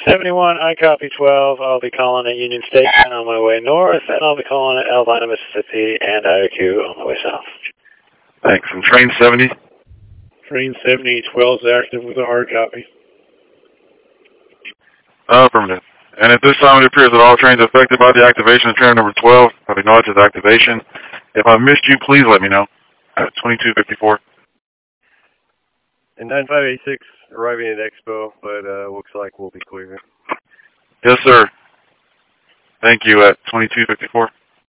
71, I copy 12. I'll be calling at Union Station on my way north, and I'll be calling at Albina, Mississippi, and IOQ on my way south. Thanks. And train 70? Train 70, 12 is active with a hard copy. Affirmative. And at this time, it appears that all trains affected by the activation of train number 12 have acknowledged its activation. If I missed you, please let me know. 2254. And 9586 arriving at Expo, but looks like we'll be clear. Yes, sir. Thank you at 2254.